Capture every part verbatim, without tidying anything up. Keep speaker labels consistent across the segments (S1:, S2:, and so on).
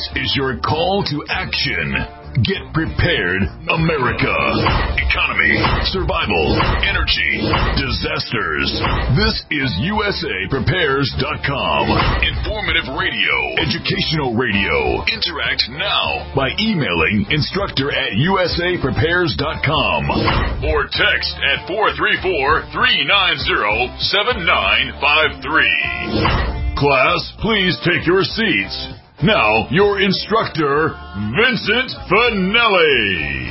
S1: is your call to action. Get prepared, America. Economy, survival, energy, disasters. This is U S A Prepares dot com. Informative radio, educational radio. Interact now by emailing instructor at U S A Prepares dot com or text at four three four, three nine zero, seven nine five three. Class, please take your seats. Now, your instructor, Vincent Finelli.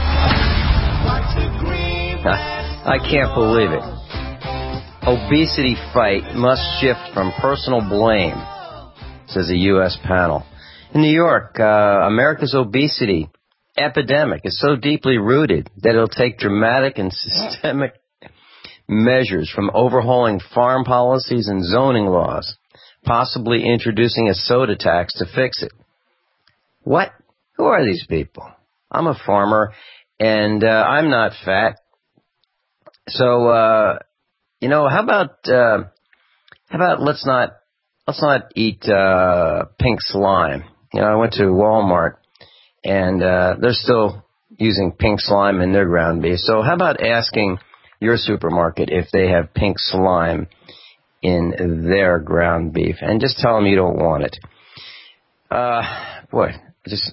S2: I can't believe it. Obesity fight must shift from personal blame, says a U S panel. In New York, uh, America's obesity epidemic is so deeply rooted that it'll take dramatic and systemic measures, from overhauling farm policies and zoning laws, possibly introducing a soda tax to fix it. What? Who are these people? I'm a farmer, and uh, I'm not fat. So, uh, you know, how about uh, how about let's not let's not eat uh, pink slime. You know, I went to Walmart, and uh, they're still using pink slime in their ground beef. So, how about asking your supermarket if they have pink slime in their ground beef, and just tell them you don't want it. Uh, boy, just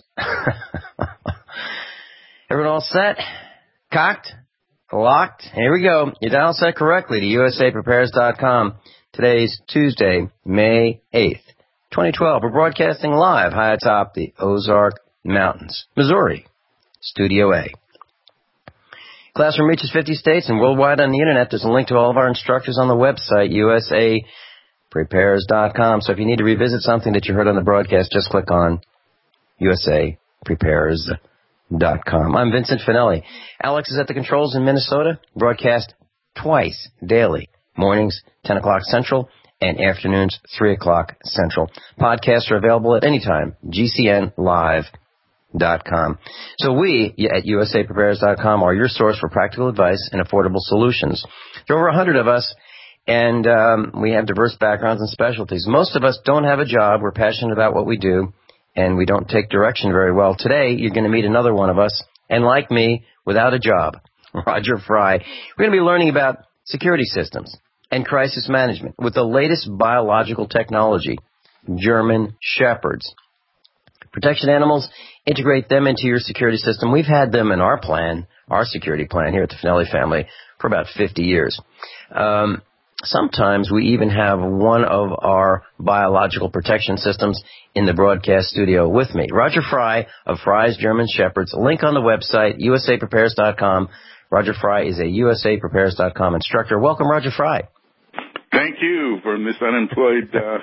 S2: everyone all set? Cocked? Locked? Here we go. You dial set correctly to U S A Prepares dot com. Today's Tuesday, May eighth, twenty twelve. We're broadcasting live high atop the Ozark Mountains, Missouri, Studio A. Classroom reaches fifty states and worldwide on the Internet. There's a link to all of our instructors on the website, U S A Prepares dot com. So if you need to revisit something that you heard on the broadcast, just click on U S A Prepares dot com. I'm Vincent Finelli. Alex is at the controls in Minnesota. Broadcast twice daily, mornings, ten o'clock Central, and afternoons, three o'clock Central. Podcasts are available at any time, G C N Live. Dot com. So we at U S A Prepares dot com are your source for practical advice and affordable solutions. There are over one hundred of us, and um, we have diverse backgrounds and specialties. Most of us don't have a job. We're passionate about what we do, and we don't take direction very well. Today, you're going to meet another one of us, and like me, without a job, Roger Fry. We're going to be learning about security systems and crisis management with the latest biological technology, German Shepherds. Protection animals, integrate them into your security system. We've had them in our plan, our security plan here at the Finelli family, for about fifty years. Um, sometimes we even have one of our biological protection systems in the broadcast studio with me. Roger Fry of Fry's German Shepherds. Link on the website, U S A Prepares dot com. Roger Fry is a U S A Prepares dot com instructor. Welcome, Roger Fry.
S3: Thank you for this unemployed. Uh...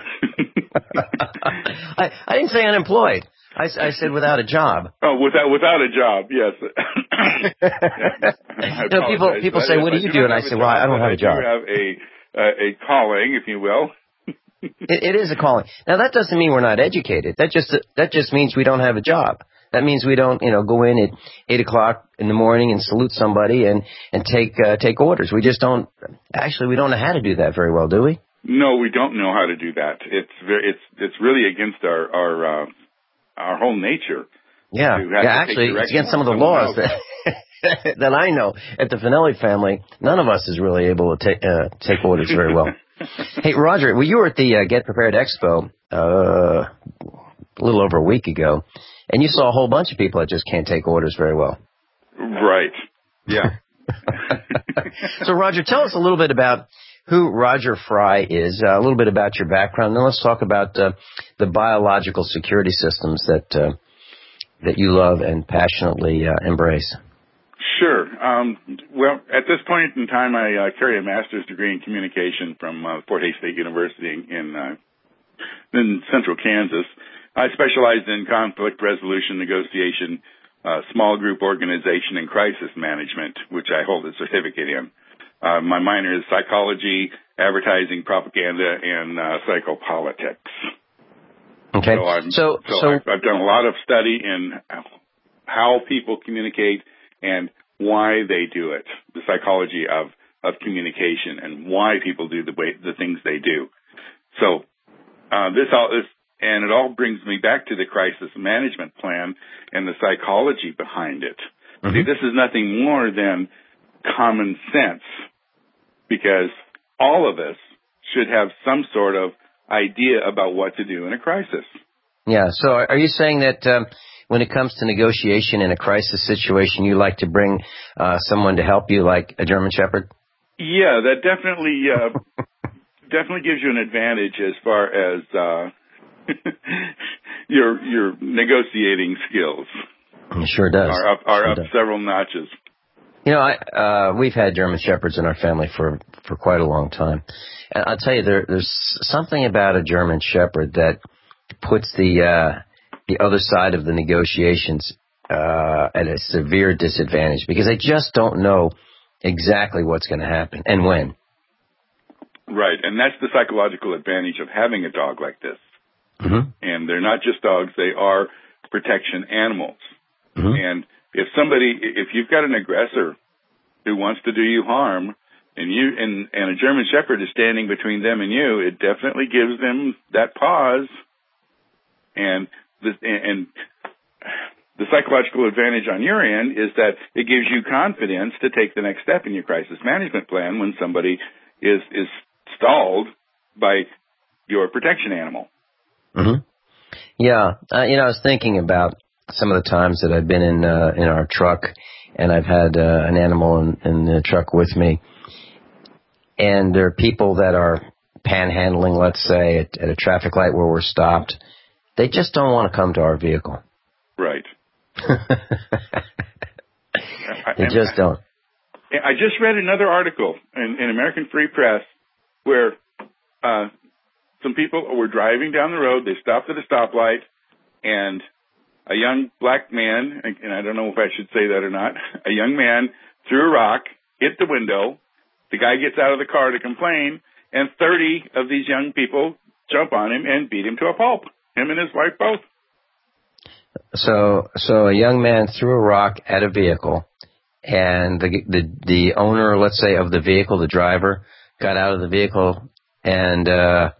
S2: I, I didn't say unemployed. I, I said without a job.
S3: Oh, without without a job, yes.
S2: you know, people people say, "What do you do?" And I say, "Well, I don't have a job."
S3: I do have a uh, a calling, if you will.
S2: it, it is a calling. Now, that doesn't mean we're not educated. That just that just means we don't have a job. That means we don't, you know, go in at eight o'clock in the morning and salute somebody and and take uh, take orders. We just don't. Actually, we don't know how to do that very well, do we?
S3: No, we don't know how to do that. It's very, it's it's really against our our uh, our whole nature.
S2: Yeah, yeah. Actually, it's against some of the laws that that I know at the Finelli family. None of us is really able to take uh, take orders very well. Hey, Roger, well, you were at the uh, Get Prepared Expo uh, a little over a week ago, and you saw a whole bunch of people that just can't take orders very well.
S3: Right. Yeah.
S2: So, Roger, tell us a little bit about who Roger Fry is, uh, a little bit about your background, then let's talk about uh, the biological security systems that uh, that you love and passionately uh, embrace.
S3: Sure. Um, well, at this point in time, I uh, carry a master's degree in communication from uh, Fort Hays State University in uh, in central Kansas. I specialize in conflict resolution, negotiation, uh, small group organization, and crisis management, which I hold a certificate in. Uh, my minor is psychology, advertising, propaganda, and uh, psychopolitics.
S2: Okay.
S3: So, I'm,
S2: so,
S3: so,
S2: so
S3: I've, I've done a lot of study in how people communicate and why they do it, the psychology of, of communication and why people do the way the things they do. So uh, this all this And it all brings me back to the crisis management plan and the psychology behind it. Mm-hmm. See, this is nothing more than common sense, because all of us should have some sort of idea about what to do in a crisis.
S2: Yeah, so are you saying that um, when it comes to negotiation in a crisis situation, you like to bring uh, someone to help you, like a German Shepherd?
S3: Yeah, that definitely uh, definitely gives you an advantage as far as uh, your your negotiating skills.
S2: It sure does.
S3: Are up, are
S2: sure
S3: up
S2: does.
S3: several notches.
S2: You know, I, uh, we've had German Shepherds in our family for, for quite a long time. And I'll tell you, there, there's something about a German Shepherd that puts the uh, the other side of the negotiations uh, at a severe disadvantage, because they just don't know exactly what's going to happen and when.
S3: Right, and that's the psychological advantage of having a dog like this.
S2: Mm-hmm.
S3: And they're not just dogs, they are protection animals. Mm-hmm. And if somebody, if you've got an aggressor who wants to do you harm, and you and, and a German Shepherd is standing between them and you, it definitely gives them that pause. And the, and the psychological advantage on your end is that it gives you confidence to take the next step in your crisis management plan when somebody is is stalled by your protection animal.
S2: Mm-hmm. Yeah, uh, you know, I was thinking about some of the times that I've been in uh, in our truck, and I've had uh, an animal in, in the truck with me, and there are people that are panhandling, let's say, at, at a traffic light where we're stopped. They just don't want to come to our vehicle.
S3: Right.
S2: They just don't.
S3: I just read another article in, in American Free Press where uh, some people were driving down the road. They stopped at a stoplight, and a young black man, and I don't know if I should say that or not, a young man threw a rock, hit the window. The guy gets out of the car to complain, and thirty of these young people jump on him and beat him to a pulp, him and his wife both.
S2: So, so a young man threw a rock at a vehicle, and the the the owner, let's say, of the vehicle, the driver, got out of the vehicle and uh,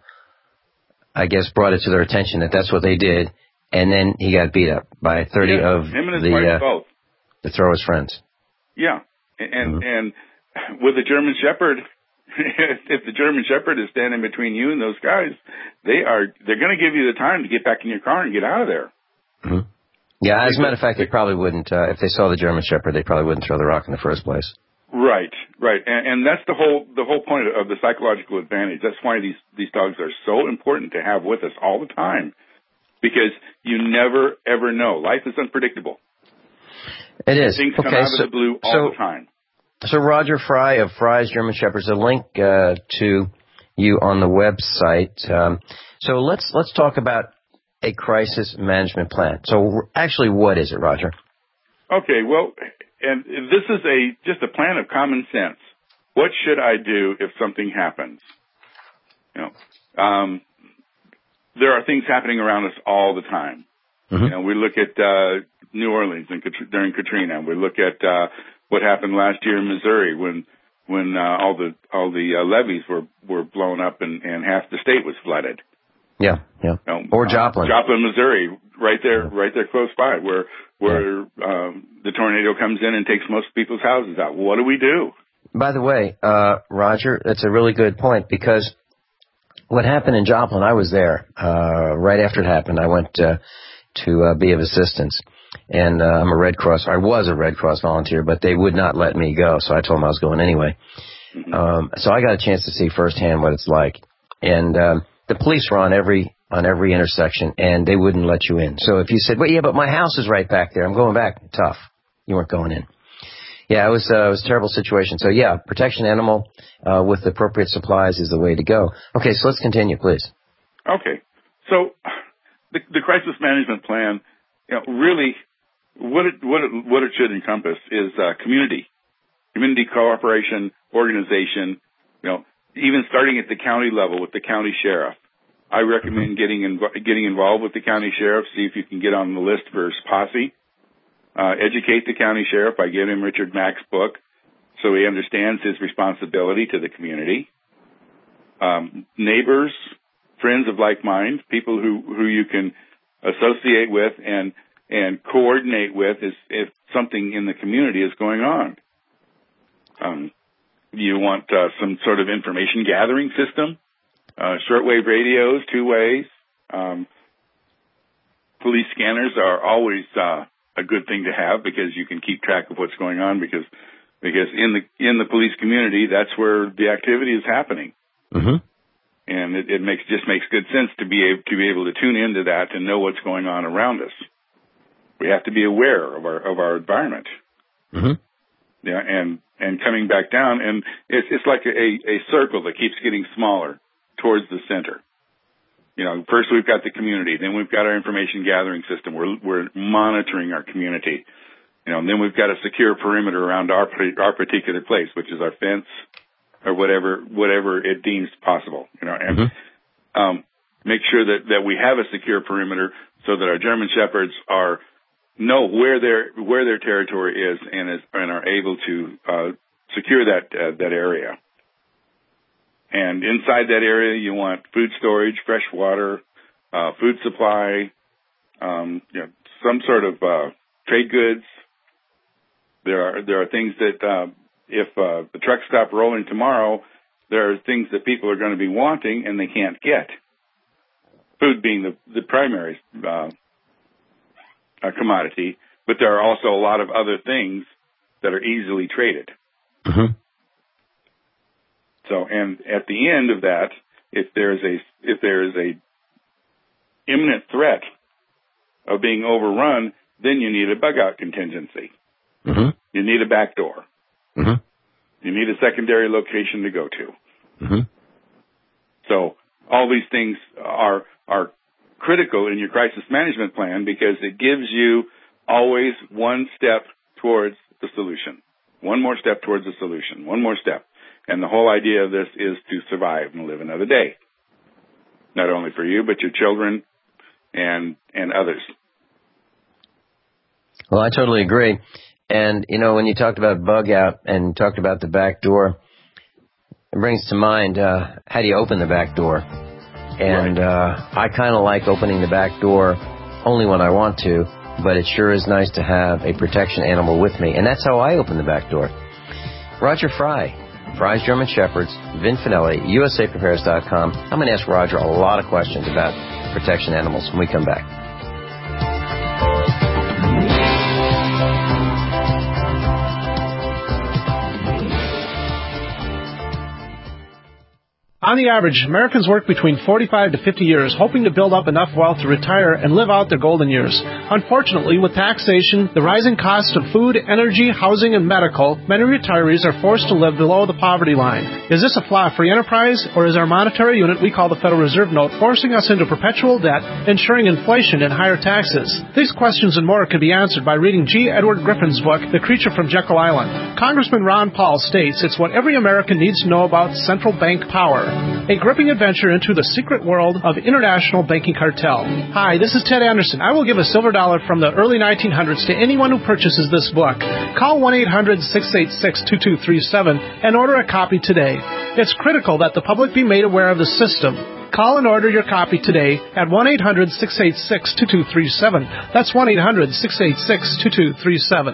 S2: I guess brought it to their attention that that's what they did, and then he got beat up by thirty
S3: yeah,
S2: of
S3: him and his
S2: the
S3: wife
S2: uh,
S3: both.
S2: the throwers' friends.
S3: Yeah, and
S2: mm-hmm.
S3: and with a German Shepherd, if the German Shepherd is standing between you and those guys, they are they're going to give you the time to get back in your car and get out of there.
S2: Mm-hmm. Yeah, as a matter of fact, they probably wouldn't. Uh, if they saw the German Shepherd, they probably wouldn't throw the rock in the first place.
S3: Right, right, and, and that's the whole the whole point of the psychological advantage. That's why these these dogs are so important to have with us all the time, because you never ever know. Life is unpredictable.
S2: It is.
S3: Things
S2: okay,
S3: come out
S2: so,
S3: of the blue all
S2: so,
S3: the time.
S2: So Roger Fry of Fry's German Shepherds, a link uh, to you on the website. Um, so let's let's talk about a crisis management plan. So actually, what is it, Roger?
S3: Okay, well, and this is a just a plan of common sense. What should I do if something happens? You know, um, there are things happening around us all the time. Mm-hmm. You know, we look at uh, New Orleans and during Katrina. We look at uh, what happened last year in Missouri when when uh, all the all the uh, levees were, were blown up and, and half the state was flooded.
S2: Yeah, yeah.
S3: You know,
S2: or Joplin,
S3: uh, Joplin, Missouri, right there, yeah. right there close by, where where yeah. um, the tornado comes in and takes most people's houses out. What do we do?
S2: By the way, uh, Roger, that's a really good point, because what happened in Joplin, I was there uh, right after it happened. I went uh, to uh, be of assistance. And uh, I'm a Red Cross. I was a Red Cross volunteer, but they would not let me go, so I told them I was going anyway. Mm-hmm. Um, so I got a chance to see firsthand what it's like. And um, the police were on every on every intersection, and they wouldn't let you in. So if you said, "Well, yeah, but my house is right back there. I'm going back," tough. You weren't going in. Yeah, it was uh, it was a terrible situation. So yeah, protection animal uh, with appropriate supplies is the way to go. Okay, so let's continue, please.
S3: Okay, so the, the crisis management plan, you know, really. What it, what it, what it should encompass is uh, community, community cooperation, organization, you know, even starting at the county level with the county sheriff. I recommend getting inv- getting involved with the county sheriff, see if you can get on the list for posse. Uh, educate the county sheriff by giving him Richard Mack's book so he understands his responsibility to the community. Um, neighbors, friends of like mind, people who, who you can associate with and and coordinate with is, if something in the community is going on. Um, you want uh, some sort of information gathering system, uh, shortwave radios, two ways. Um, police scanners are always uh, a good thing to have because you can keep track of what's going on because because in the in the police community, that's where the activity is happening.
S2: Mm-hmm.
S3: And it, it makes just makes good sense to be able to be able to tune into that and know what's going on around us. We have to be aware of our of our environment.
S2: Mm-hmm.
S3: Yeah, and and coming back down, and it's it's like a, a circle that keeps getting smaller towards the center. You know, first we've got the community, then we've got our information gathering system. We're we're monitoring our community. You know, and then we've got a secure perimeter around our our particular place, which is our fence or whatever whatever it deems possible. You know, and mm-hmm. um, make sure that, that we have a secure perimeter so that our German Shepherds are know where their where their territory is and is and are able to uh, secure that uh, that area. And inside that area, you want food storage, fresh water, uh, food supply, um, you know, some sort of uh, trade goods. There are there are things that uh, if uh, the trucks stop rolling tomorrow, there are things that people are going to be wanting and they can't get. Food being the the primary uh, a commodity, but there are also a lot of other things that are easily traded.
S2: Mm-hmm.
S3: So, and at the end of that, if there's a if there is a imminent threat of being overrun, then you need a bug out contingency.
S2: Mm-hmm.
S3: You need a back door.
S2: Mm-hmm.
S3: You need a secondary location to go to.
S2: Mm-hmm.
S3: So, all these things are are critical in your crisis management plan because it gives you always one step towards the solution. One more step towards the solution. One more step. And the whole idea of this is to survive and live another day. Not only for you, but your children and and others.
S2: Well, I totally agree. And, you know, when you talked about bug out and talked about the back door, it brings to mind, uh, how do you open the back door? And uh, I kind of like opening the back door only when I want to, but it sure is nice to have a protection animal with me. And that's how I open the back door. Roger Fry, Fry's German Shepherds, Vin Finelli, U S A Prepares dot com. I'm going to ask Roger a lot of questions about protection animals when we come back.
S4: On the average, Americans work between forty-five to fifty years, hoping to build up enough wealth to retire and live out their golden years. Unfortunately, with taxation, the rising cost of food, energy, housing, and medical, many retirees are forced to live below the poverty line. Is this a flaw free enterprise, or is our monetary unit we call the Federal Reserve Note forcing us into perpetual debt, ensuring inflation and higher taxes? These questions and more can be answered by reading G. Edward Griffin's book, The Creature from Jekyll Island. Congressman Ron Paul states it's what every American needs to know about central bank power. A gripping adventure into the secret world of international banking cartel. Hi, this is Ted Anderson. I will give a silver dollar from the early nineteen hundreds to anyone who purchases this book. Call one eight hundred six eight six two two three seven and order a copy today. It's critical that the public be made aware of the system. Call and order your copy today at one eight hundred six eight six two two three seven. That's one eight hundred six eight six two two three seven.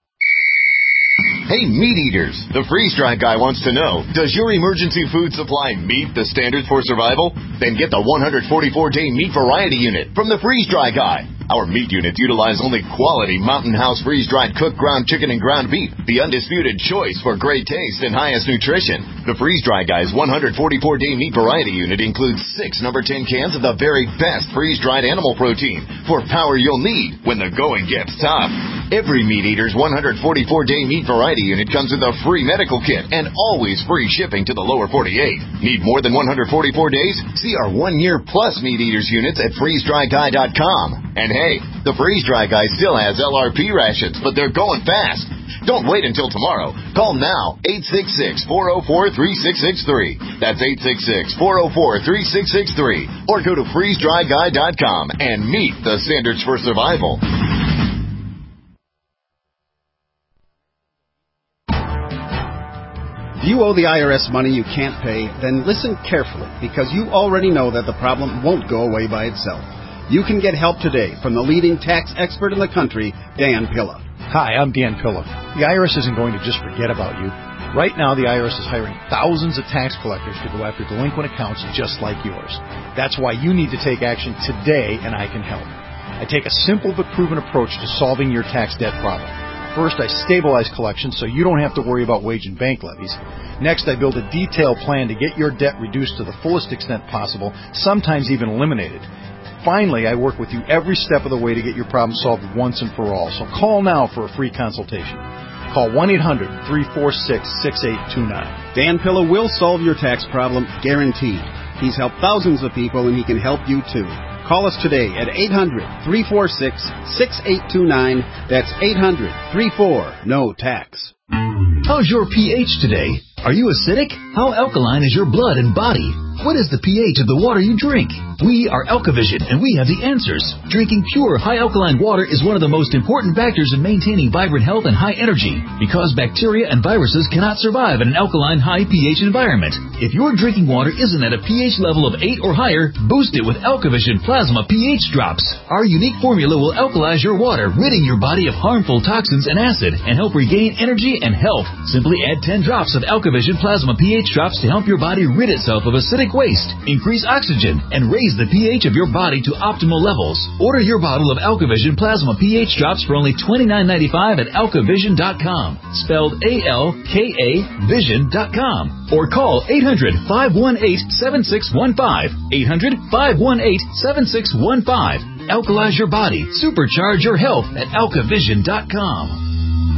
S5: Hey, meat eaters, the freeze-dried guy wants to know, does your emergency food supply meet the standards for survival? Then get the one hundred forty-four day meat variety unit from the freeze-dry guy. Our meat units utilize only quality Mountain House freeze-dried cooked ground chicken and ground beef, the undisputed choice for great taste and highest nutrition. The freeze-dry guy's one hundred forty-four day meat variety unit includes six number ten cans of the very best freeze-dried animal protein for power you'll need when the going gets tough. Every meat eater's one hundred forty-four day meat variety unit comes with a free medical kit and always free shipping to the lower forty-eight. Need more than one hundred forty-four days? See our one year plus meat eaters units at freeze dry guy dot com. And hey, the Freeze Dry Guy still has L R P rations, but they're going fast. Don't wait until tomorrow. Call now, eight six six, four oh four, three six six three. That's eight six six, four oh four, three six six three. Or go to freeze dry guy dot com and meet the standards for survival.
S6: Do you owe the I R S money you can't pay? Then listen carefully, because you already know that the problem won't go away by itself. You can get help today from the leading tax expert in the country, Dan Pilla.
S7: Hi, I'm Dan Pilla. The I R S isn't going to just forget about you. Right now, the I R S is hiring thousands of tax collectors to go after delinquent accounts just like yours. That's why you need to take action today, and I can help. I take a simple but proven approach to solving your tax debt problem. First, I stabilize collections so you don't have to worry about wage and bank levies. Next, I build a detailed plan to get your debt reduced to the fullest extent possible, sometimes even eliminated. Finally, I work with you every step of the way to get your problem solved once and for all. So call now for a free consultation. Call one eight hundred, three four six, six eight two nine.
S6: Dan Pilla will solve your tax problem, guaranteed. He's helped thousands of people, and he can help you too. Call us today at eight hundred, three four six, six eight two nine. That's eight hundred, three four, N O tax.
S8: How's your pH today? Are you acidic? How alkaline is your blood and body? What is the pH of the water you drink? We are Alkavision, and we have the answers. Drinking pure, high-alkaline water is one of the most important factors in maintaining vibrant health and high energy, because bacteria and viruses cannot survive in an alkaline, high pH environment. If your drinking water isn't at a pH level of eight or higher, boost it with Alkavision Plasma pH Drops. Our unique formula will alkalize your water, ridding your body of harmful toxins and acid, and help regain energy and health. Simply add ten drops of Alkavision Plasma pH Drops to help your body rid itself of acidic waste, increase oxygen, and raise the pH of your body to optimal levels. Order your bottle of Alkavision Plasma pH Drops for only twenty-nine ninety-five at alkavision dot com, spelled A L K A vision dot com, or call eight hundred, five one eight, seven six one five, eight hundred, five one eight, seven six one five. Alkalize your body, supercharge your health at alkavision dot com.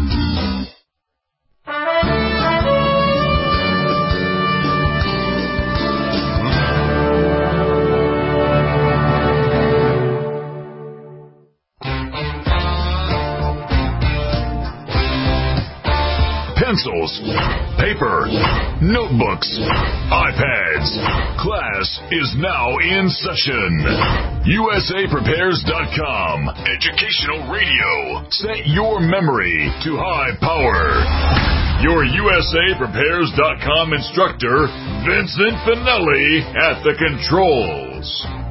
S1: Pencils, paper, notebooks, iPads. Class is now in session. U S A Prepares dot com. Educational radio. Set your memory to high power. Your U S A Prepares dot com instructor, Vincent Finelli, at the controls.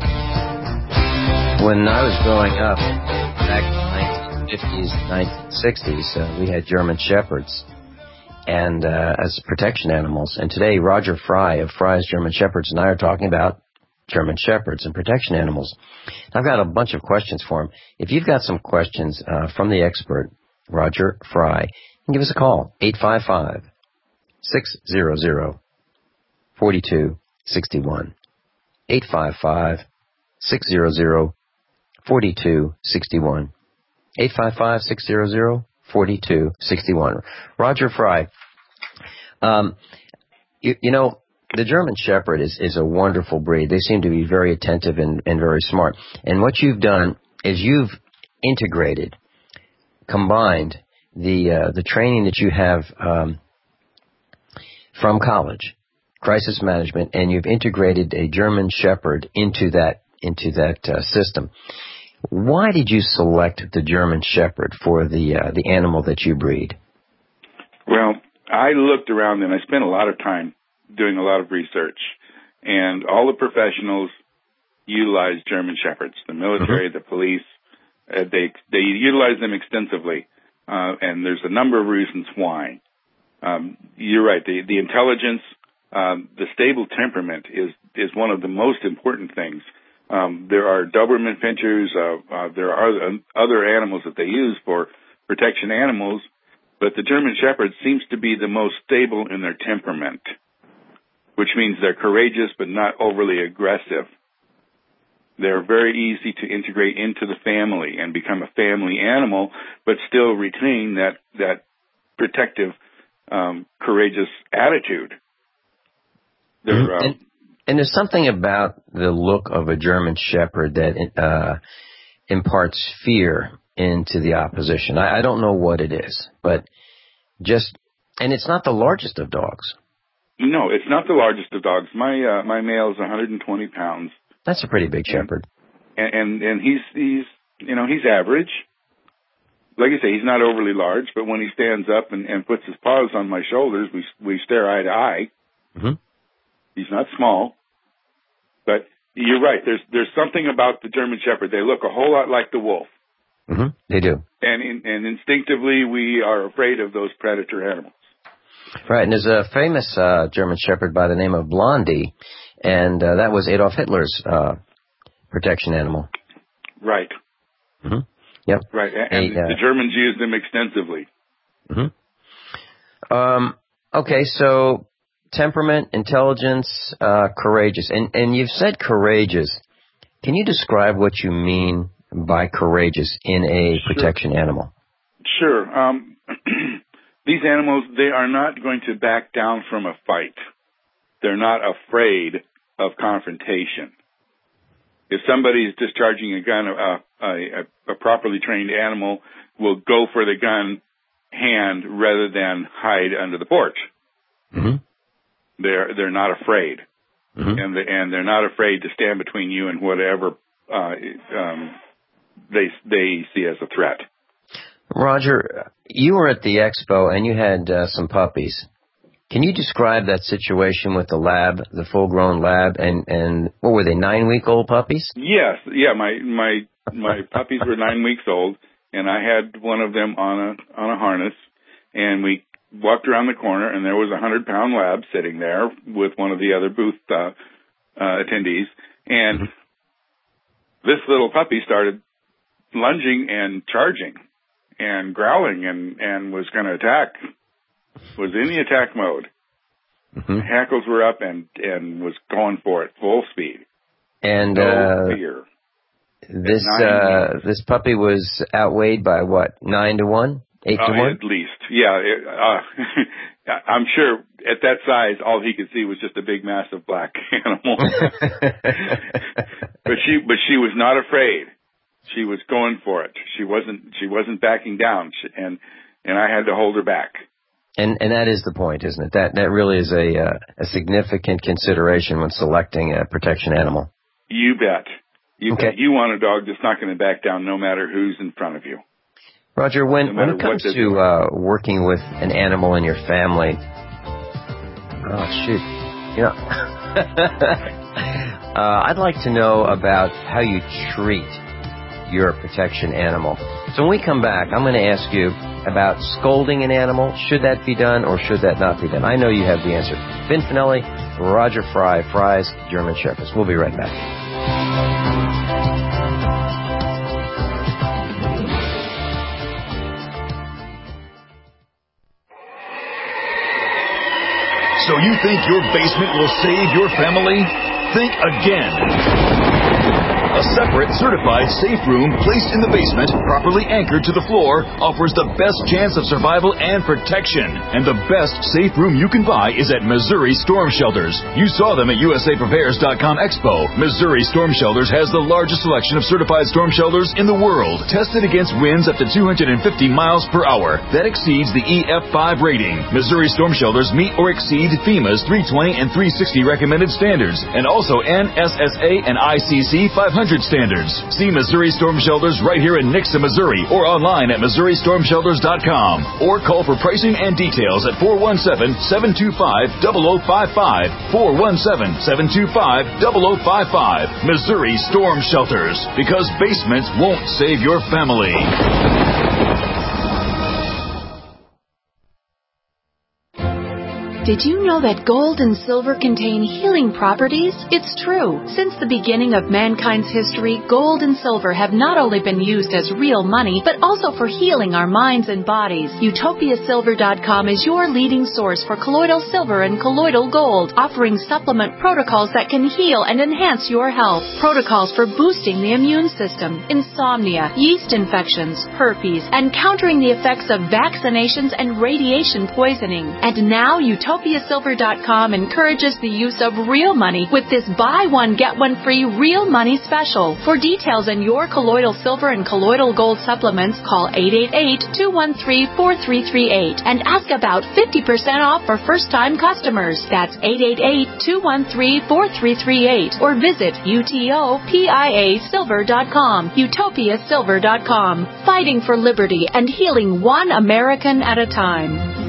S2: When I was growing up, back in the nineteen fifties, nineteen sixties, uh, we had German Shepherds and uh, as protection animals. And today, Roger Fry of Fry's German Shepherds and I are talking about German Shepherds and protection animals. I've got a bunch of questions for him. If you've got some questions uh, from the expert, Roger Fry, give us a call, eight five five, six hundred, forty-two sixty-one. eight five five, six hundred, forty-two sixty-one. eight five five, six hundred, forty-two sixty-one. Roger Fry, um, you, you know, the German Shepherd is, is a wonderful breed. They seem to be very attentive and, and very smart. And what you've done is you've integrated, combined the uh, the training that you have um, from college, crisis management, and you've integrated a German Shepherd into that into that uh, system. Why did you select the German Shepherd for the uh, the animal that you breed?
S3: Well, I looked around and I spent a lot of time doing a lot of research, and all the professionals utilize German Shepherds. The military, mm-hmm. the police, uh, they they utilize them extensively, uh, and there's a number of reasons why. Um, you're right. The the intelligence, um, the stable temperament is is one of the most important things. Um, there are Doberman Pinschers, uh, uh, there are other, other animals that they use for protection animals, but the German Shepherd seems to be the most stable in their temperament, which means they're courageous but not overly aggressive. They're very easy to integrate into the family and become a family animal, but still retain that, that protective, um, courageous attitude. They're, uh,
S2: and- And there's something about the look of a German Shepherd that uh, imparts fear into the opposition. I, I don't know what it is, but just, and it's not the largest of dogs.
S3: No, it's not the largest of dogs. My uh, my male is one hundred twenty pounds.
S2: That's a pretty big Shepherd.
S3: And and, and he's he's you know he's average. like I say, he's not overly large, but when he stands up and, and puts his paws on my shoulders, we we stare eye to eye.
S2: Mm-hmm.
S3: He's not small, but you're right. There's there's something about the German Shepherd. They look a whole lot like the wolf.
S2: Mm-hmm. They do.
S3: And in, and instinctively, we are afraid of those predator animals.
S2: Right, and there's a famous uh, German Shepherd by the name of Blondie, and uh, that was Adolf Hitler's uh, protection animal.
S3: Right.
S2: Mm-hmm. Yep.
S3: Right, and
S2: a, uh,
S3: the Germans used them extensively.
S2: Mm-hmm. Um, okay, so temperament, intelligence, uh, courageous. And, and you've said courageous. Can you describe what you mean by courageous in a
S3: Sure.
S2: protection animal?
S3: Sure. Um, these animals, they are not going to back down from a fight. They're not afraid of confrontation. If somebody is discharging a gun, a, a, a properly trained animal will go for the gun hand rather than hide under the porch.
S2: Mm-hmm.
S3: They're they're not afraid,
S2: mm-hmm.
S3: and the, and they're not afraid to stand between you and whatever uh, um, they they see as a threat.
S2: Roger, you were at the expo and you had uh, some puppies. Can you describe that situation with the lab, the full-grown lab, and, and what were they, nine-week-old puppies?
S3: Yes, yeah. My my my puppies were nine weeks old, and I had one of them on a on a harness, and we walked around the corner, and there was a hundred-pound lab sitting there with one of the other booth uh, uh, attendees, and mm-hmm. this little puppy started lunging and charging and growling and and was going to attack. Was in the attack mode.
S2: Mm-hmm.
S3: Hackles were up and, and was going for it full speed.
S2: And
S3: no
S2: uh,
S3: fear.
S2: This uh, this puppy was outweighed by what? Nine to one, eight
S3: uh,
S2: to one,
S3: at least. Yeah, it, uh, I'm sure at that size, all he could see was just a big, massive black animal. but she but she was not afraid. She was going for it. She wasn't she wasn't backing down, she, and and I had to hold her back.
S2: And and that is the point, isn't it? That that really is a uh, a significant consideration when selecting a protection animal.
S3: You bet. You
S2: okay.
S3: bet. You want a dog that's not going to back down no matter who's in front of you.
S2: Roger, when,
S3: no
S2: when it comes to uh, working with an animal in your family, oh shoot, you know, uh, I'd like to know about how you treat your protection animal. So when we come back, I'm going to ask you about scolding an animal. Should that be done or should that not be done? I know you have the answer. Vin Finelli, Roger Fry, Fry's German Shepherds. We'll be right back.
S8: So you think your basement will save your family? Think again. A separate, certified safe room placed in the basement, properly anchored to the floor, offers the best chance of survival and protection. And the best safe room you can buy is at Missouri Storm Shelters. You saw them at U S A Prepares dot com Expo. Missouri Storm Shelters has the largest selection of certified storm shelters in the world, tested against winds up to two hundred fifty miles per hour. That exceeds the E F five rating. Missouri Storm Shelters meet or exceed FEMA's three twenty and three sixty recommended standards, and also N S S A and I C C five hundred standards. See Missouri Storm Shelters right here in Nixa, Missouri, or online at Missouri Storm Shelters dot com, or call for pricing and details at four one seven, seven two five, zero zero five five, four one seven, seven two five, zero zero five five. Missouri Storm Shelters, because basements won't save your family.
S9: Did you know that gold and silver contain healing properties? It's true. Since the beginning of mankind's history, gold and silver have not only been used as real money, but also for healing our minds and bodies. Utopia Silver dot com is your leading source for colloidal silver and colloidal gold, offering supplement protocols that can heal and enhance your health. Protocols for boosting the immune system, insomnia, yeast infections, herpes, and countering the effects of vaccinations and radiation poisoning. And now Utopia Utopia Silver dot com encourages the use of real money with this buy one, get one free real money special. For details on your colloidal silver and colloidal gold supplements, call eight eight eight, two one three, four three three eight and ask about fifty percent off for first-time customers. That's eight eight eight, two one three, four three three eight or visit Utopia Silver dot com. Utopia Silver dot com. Fighting for liberty and healing one American at a time.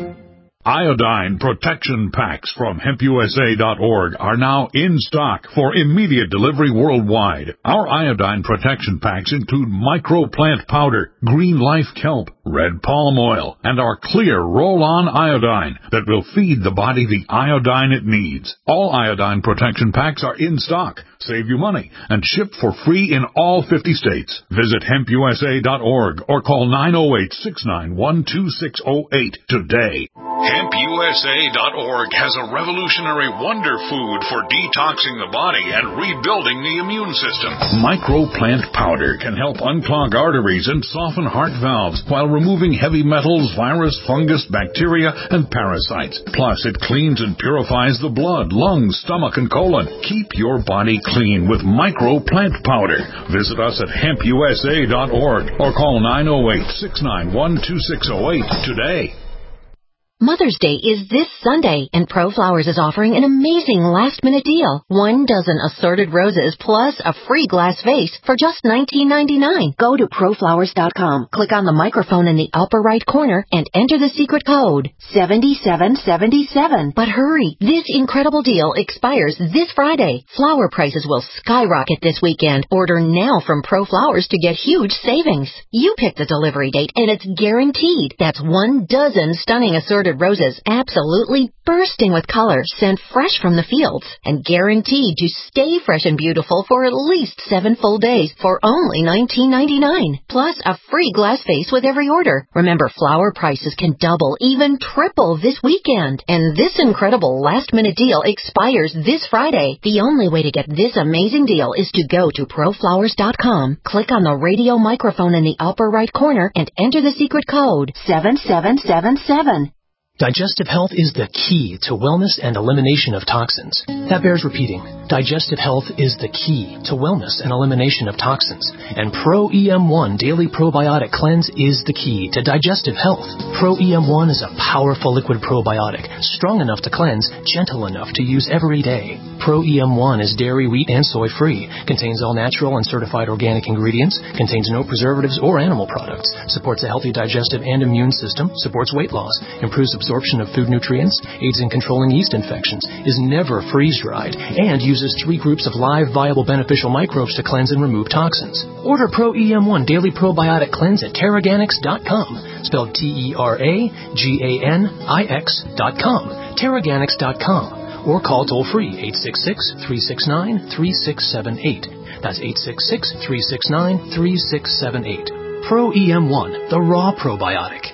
S10: Iodine protection packs from hemp U S A dot org are now in stock for immediate delivery worldwide. Our iodine protection packs include microplant powder, green life kelp, red palm oil, and our clear roll-on iodine that will feed the body the iodine it needs. All iodine protection packs are in stock, save you money, and ship for free in all fifty states. Visit hemp U S A dot org or call nine oh eight, six nine one, two six oh eight today.
S1: hemp U S A dot org has a revolutionary wonder food for detoxing the body and rebuilding the immune system.
S10: Microplant powder can help unclog arteries and soften heart valves while removing heavy metals, virus, fungus, bacteria, and parasites. Plus, it cleans and purifies the blood, lungs, stomach, and colon. Keep your body clean with microplant powder. Visit us at hemp U S A dot org or call nine oh eight, six nine one, two six oh eight today.
S11: Mother's Day is this Sunday, and ProFlowers is offering an amazing last-minute deal. One dozen assorted roses plus a free glass vase for just nineteen ninety-nine. Go to Pro Flowers dot com, click on the microphone in the upper right corner, and enter the secret code, seven seven seven seven. But hurry, this incredible deal expires this Friday. Flower prices will skyrocket this weekend. Order now from ProFlowers to get huge savings. You pick the delivery date, and it's guaranteed. That's one dozen stunning assorted roses, absolutely bursting with color, sent fresh from the fields, and guaranteed to stay fresh and beautiful for at least seven full days for only nineteen ninety-nine. Plus a free glass vase with every order. Remember, flower prices can double, even triple this weekend. And this incredible last-minute deal expires this Friday. The only way to get this amazing deal is to go to Pro Flowers dot com, click on the radio microphone in the upper right corner, and enter the secret code, seven seven seven seven.
S12: Digestive health is the key to wellness and elimination of toxins. That bears repeating. Digestive health is the key to wellness and elimination of toxins. And Pro E M one Daily Probiotic Cleanse is the key to digestive health. Pro E M one is a powerful liquid probiotic, strong enough to cleanse, gentle enough to use every day. Pro E M one is dairy, wheat, and soy-free, contains all natural and certified organic ingredients, contains no preservatives or animal products, supports a healthy digestive and immune system, supports weight loss, improves absorption of food nutrients, aids in controlling yeast infections, is never freeze-dried, and uses three groups of live, viable, beneficial microbes to cleanse and remove toxins. Order Pro E M one Daily Probiotic Cleanse at Terraganix dot com, spelled T E R A G A N I X dot com, Terraganix dot com. Or call toll-free eight six six, three six nine, three six seven eight. That's eight six six, three six nine, three six seven eight. Pro E M one, the raw probiotic.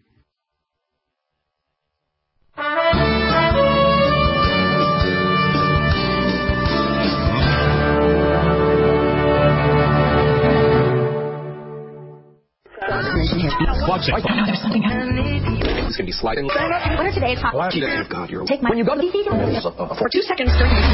S13: There's something happening. It's going to be sliding. What are today's hot topics? Oh, God, you're... Take my... When you go to the... For two seconds during the...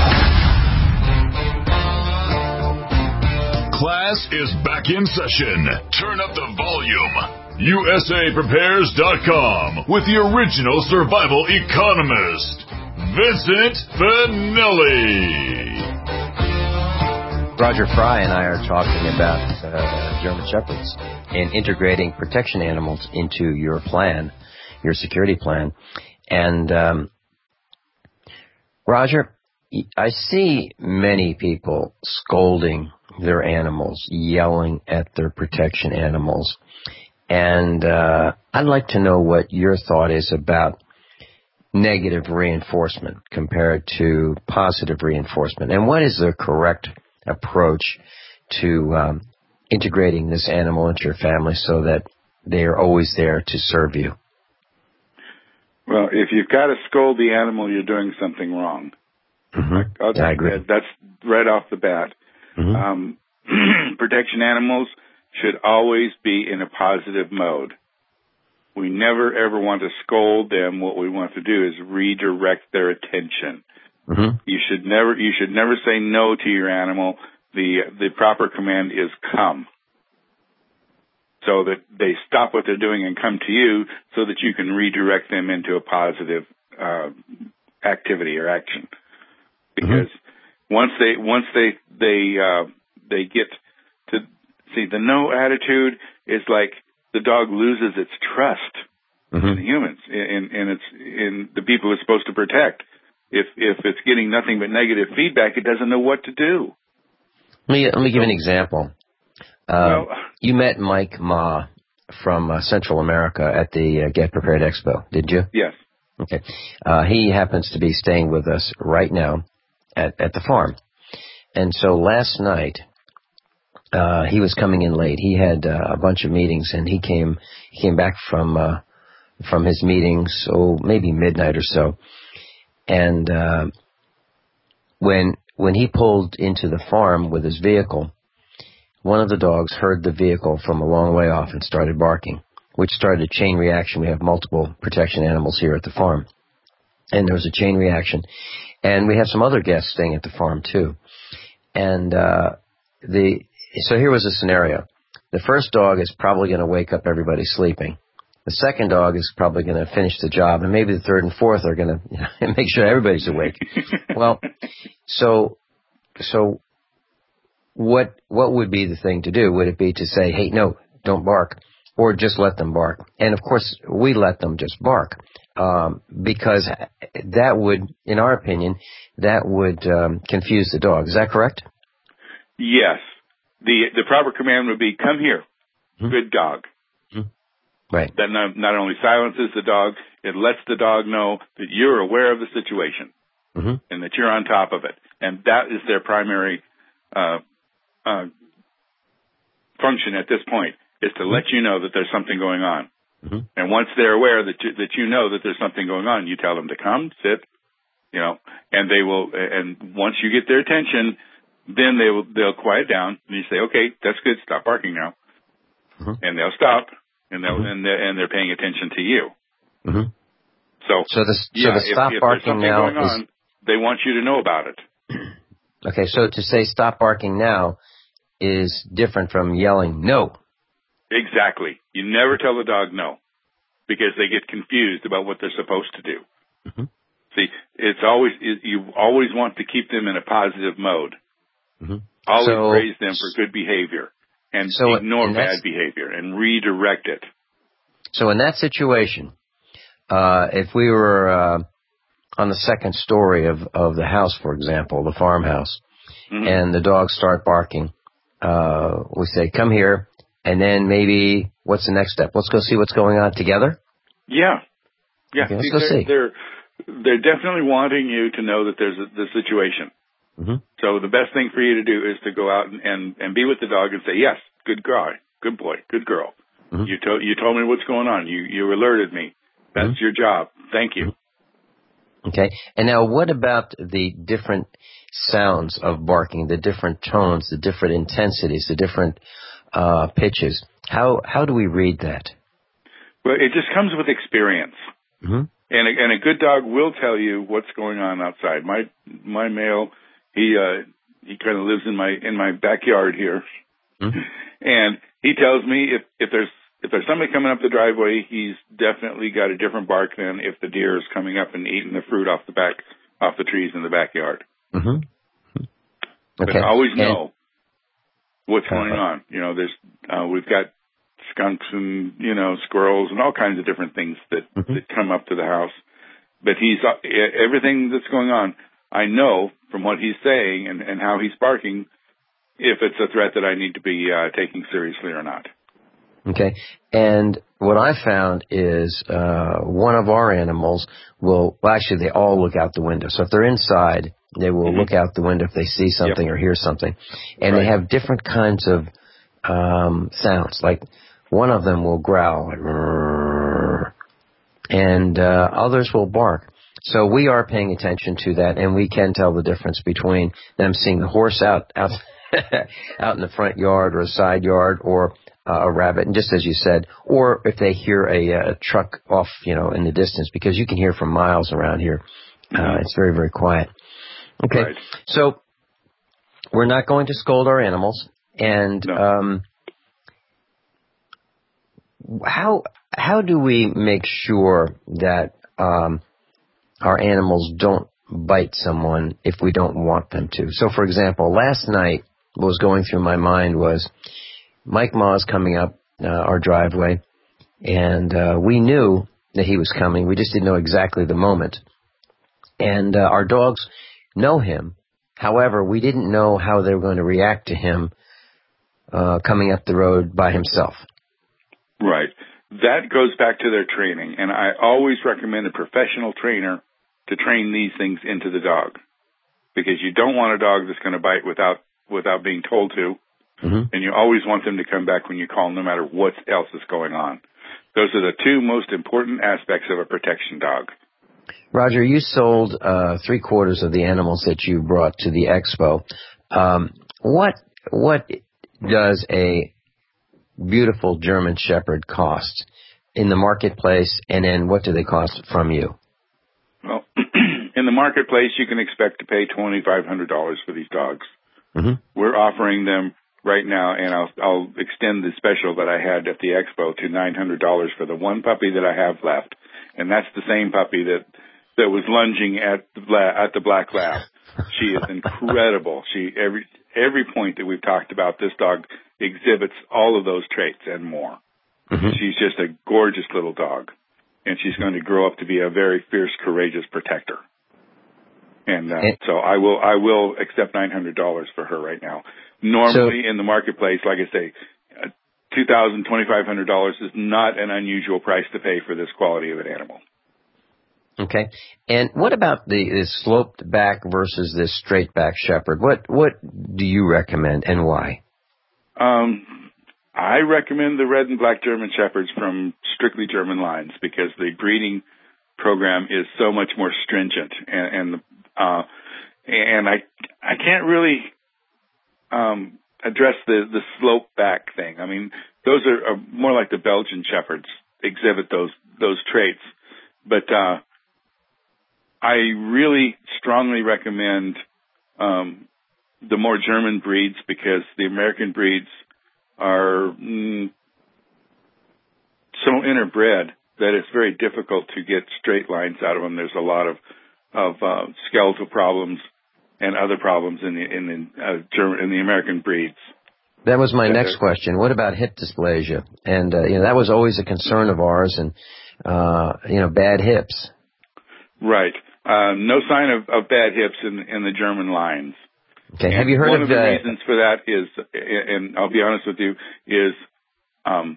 S1: Class is back in session. Turn up the volume. U S A Prepares dot com with the original survival economist, Vincent Finelli.
S2: Roger Fry and I are talking about uh, German Shepherds and integrating protection animals into your plan, your security plan. And, um, Roger, I see many people scolding their animals, yelling at their protection animals. And uh, I'd like to know what your thought is about negative reinforcement compared to positive reinforcement. And what is the correct approach to um, integrating this animal into your family so that they are always there to serve you?
S3: Well, if you've got to scold the animal, you're doing something wrong.
S2: Mm-hmm.
S3: I'll
S2: yeah, I agree.
S3: That. That's right off the bat.
S2: Mm-hmm.
S3: Um, protection animals should always be in a positive mode. We never, ever want to scold them. What we want to do is redirect their attention.
S2: Mm-hmm.
S3: You should never, you should never say no to your animal. The, the proper command is come. So that they stop what they're doing and come to you so that you can redirect them into a positive, uh, activity or action. Because mm-hmm. once they, once they, they, uh, they get to, see, the no attitude is like the dog loses its trust mm-hmm. in humans, in, in, its, in the people it's supposed to protect. If, if it's getting nothing but negative feedback, it doesn't know what to do.
S2: Let me, let me give an example. Uh,
S3: well,
S2: you met Mike Ma from uh, Central America at the uh, Get Prepared Expo, did you?
S3: Yes.
S2: Okay. Uh, he happens to be staying with us right now at, at the farm. And so last night, uh, he was coming in late. He had uh, a bunch of meetings, and he came he came back from uh, from his meetings, oh, maybe midnight or so. And uh, when when he pulled into the farm with his vehicle, one of the dogs heard the vehicle from a long way off and started barking, which started a chain reaction. We have multiple protection animals here at the farm. And there was a chain reaction. And we have some other guests staying at the farm, too. And uh, the so here was a scenario. The first dog is probably going to wake up everybody sleeping. The second dog is probably going to finish the job. And maybe the third and fourth are going to you know, make sure everybody's awake. Well, so so... What what would be the thing to do? Would it be to say, hey, no, don't bark, or just let them bark? And, of course, we let them just bark um, because that would, in our opinion, that would um, confuse the dog. Is that correct?
S3: Yes. The the proper command would be, come here, mm-hmm. good dog.
S2: Mm-hmm. Right.
S3: That not, not only silences the dog, it lets the dog know that you're aware of the situation
S2: mm-hmm.
S3: and that you're on top of it. And that is their primary uh Uh, function at this point is to let you know that there's something going on. Mm-hmm. And once they're aware that you, that you know that there's something going on, you tell them to come, sit, you know, and they will, and once you get their attention, then they will, they'll quiet down and you say, okay, that's good. Stop barking now. Mm-hmm. And they'll stop and they'll, mm-hmm. and they're, and they're paying attention to you.
S2: Mm-hmm.
S3: So,
S2: so the, so
S3: yeah,
S2: the stop
S3: if, if
S2: barking
S3: there's something
S2: now
S3: going on,
S2: is...
S3: they want you to know about it.
S2: Okay, so to say stop barking now is different from yelling no.
S3: Exactly. You never tell the dog no because they get confused about what they're supposed to do. Mm-hmm. See, it's always, it, you always want to keep them in a positive mode. Mm-hmm. Always
S2: so,
S3: praise them for good behavior and
S2: so
S3: ignore bad behavior and redirect it.
S2: So in that situation, uh, if we were, uh, on the second story of, of the house, for example, the farmhouse, mm-hmm. and the dogs start barking, uh, we say, come here, and then maybe, what's the next step? Let's go see what's going on together?
S3: Yeah. Yeah.
S2: Okay, let's
S3: see,
S2: go
S3: they're,
S2: see.
S3: They're, they're definitely wanting you to know that there's a, the situation. Mm-hmm. So the best thing for you to do is to go out and, and, and be with the dog and say, yes, good guy, good boy, good girl. Mm-hmm. You, to, you told me what's going on. You, you alerted me. That's mm-hmm. your job. Thank you.
S2: Mm-hmm. Okay. And now what about the different sounds of barking, the different tones, the different intensities, the different uh, pitches? How how do we read that?
S3: Well, it just comes with experience. Mm-hmm. And, a, and a good dog will tell you what's going on outside. My my male, he uh, he kind of lives in my in my backyard here. Mm-hmm. And he tells me if, if there's If there's somebody coming up the driveway, he's definitely got a different bark than if the deer is coming up and eating the fruit off the back, off the trees in the backyard. Mm-hmm. Okay. But always know and, what's going uh, on. You know, there's uh, we've got skunks and you know squirrels and all kinds of different things that, mm-hmm. that come up to the house. But he's uh, everything that's going on. I know from what he's saying and, and how he's barking if it's a threat that I need to be uh, taking seriously or not.
S2: Okay, and what I found is uh, one of our animals will, well, actually they all look out the window. So if they're inside, they will mm-hmm. look out the window if they see something yep. or hear something. And right. they have different kinds of um, sounds. Like one of them will growl, like, and uh, others will bark. So we are paying attention to that, and we can tell the difference between them seeing the horse out out out in the front yard or a side yard, or uh, a rabbit, and just as you said, or if they hear a, a truck off, you know, in the distance, because you can hear from miles around here. Uh, it's very, very quiet. Okay, right. So we're not going to scold our animals, and no. um, how how do we make sure that um, our animals don't bite someone if we don't want them to? So, for example, last night, what was going through my mind was Mike Ma's coming up uh, our driveway, and uh, we knew that he was coming. We just didn't know exactly the moment. And uh, our dogs know him. However, we didn't know how they were going to react to him uh, coming up the road by himself.
S3: Right. That goes back to their training, and I always recommend a professional trainer to train these things into the dog, because you don't want a dog that's going to bite without without being told to, mm-hmm. and you always want them to come back when you call, no matter what else is going on. Those are the two most important aspects of a protection dog.
S2: Roger, you sold uh, three quarters of the animals that you brought to the expo. Um, what what does a beautiful German Shepherd cost in the marketplace, and then what do they cost from you?
S3: Well, in the marketplace, you can expect to pay twenty-five hundred dollars for these dogs. Mm-hmm. We're offering them right now, and I'll, I'll extend the special that I had at the expo to nine hundred dollars for the one puppy that I have left, and that's the same puppy that that was lunging at the at the black lab. She is incredible. She every every point that we've talked about, this dog exhibits all of those traits and more. Mm-hmm. She's just a gorgeous little dog, and she's going to grow up to be a very fierce, courageous protector. And uh, so I will I will accept nine hundred dollars for her right now. Normally so, in the marketplace, like I say, uh, two thousand dollars, twenty-five hundred dollars is not an unusual price to pay for this quality of an animal.
S2: Okay. And what about the this sloped back versus this straight back Shepherd? What what do you recommend, and why?
S3: Um, I recommend the red and black German Shepherds from strictly German lines, because the breeding program is so much more stringent, and and, uh, and I I can't really um, address the the slope back thing. I mean, those are, are more like the Belgian Shepherds exhibit those those traits, but uh, I really strongly recommend um, the more German breeds, because the American breeds are mm, so interbred that it's very difficult to get straight lines out of them. There's a lot of of uh, skeletal problems and other problems in the in the uh, German in the American breeds.
S2: That was my next question. What about hip dysplasia? And uh, you know, that was always a concern of ours, and uh, you know, bad hips.
S3: Right. Uh, no sign of, of bad hips in in the German lines.
S2: Okay.
S3: And
S2: have you heard
S3: one
S2: of,
S3: of the
S2: uh,
S3: reasons for that is, and I'll be honest with you, is um,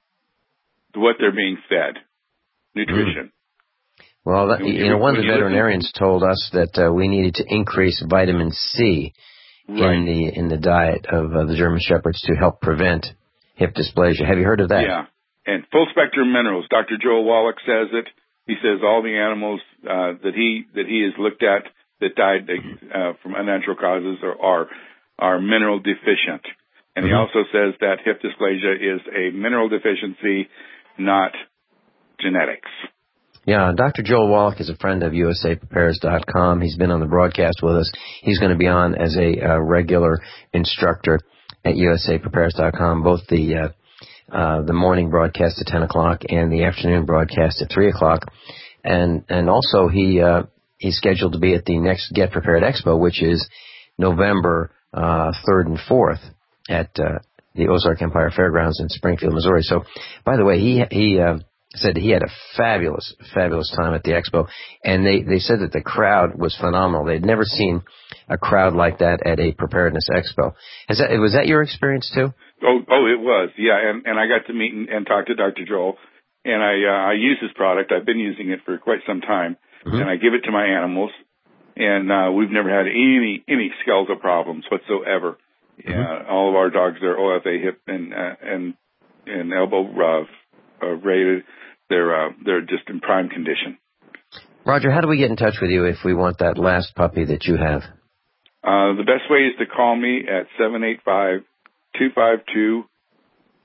S3: what they're being fed, nutrition.
S2: Well, that, you, you know, one of the veterinarians listen, told us that uh, we needed to increase vitamin C right. in the in the diet of uh, the German Shepherds to help prevent hip dysplasia. Have you heard of that?
S3: Yeah, and full spectrum minerals. Doctor Joel Wallach says it. He says all the animals uh, that he that he has looked at that died uh, from unnatural causes are, are are mineral deficient, and mm-hmm. he also says that hip dysplasia is a mineral deficiency, not genetics.
S2: Yeah, Doctor Joel Wallach is a friend of U S A Prepares dot com. He's been on the broadcast with us. He's going to be on as a uh, regular instructor at U S A Prepares dot com, both the uh, uh, the morning broadcast at ten o'clock and the afternoon broadcast at three o'clock. And and also he uh, he's scheduled to be at the next Get Prepared Expo, which is November uh, third and fourth at uh, the Ozark Empire Fairgrounds in Springfield, Missouri. So, by the way, he he uh, said he had a fabulous, fabulous time at the expo, and they, they said that the crowd was phenomenal. They'd never seen a crowd like that at a preparedness expo. Is that, was that your experience too?
S3: Oh, oh, it was, yeah. And, and I got to meet and, and talk to Doctor Joel, and I uh, I use his product. I've been using it for quite some time, mm-hmm. and I give it to my animals, and uh, we've never had any any skeletal problems whatsoever. Mm-hmm. Yeah, all of our dogs are O F A hip and uh, and and elbow uh, uh, rated. They're uh, they're just in prime condition.
S2: Roger, how do we get in touch with you if we want that last puppy that you have?
S3: Uh, the best way is to call me at seven eight five, two five two,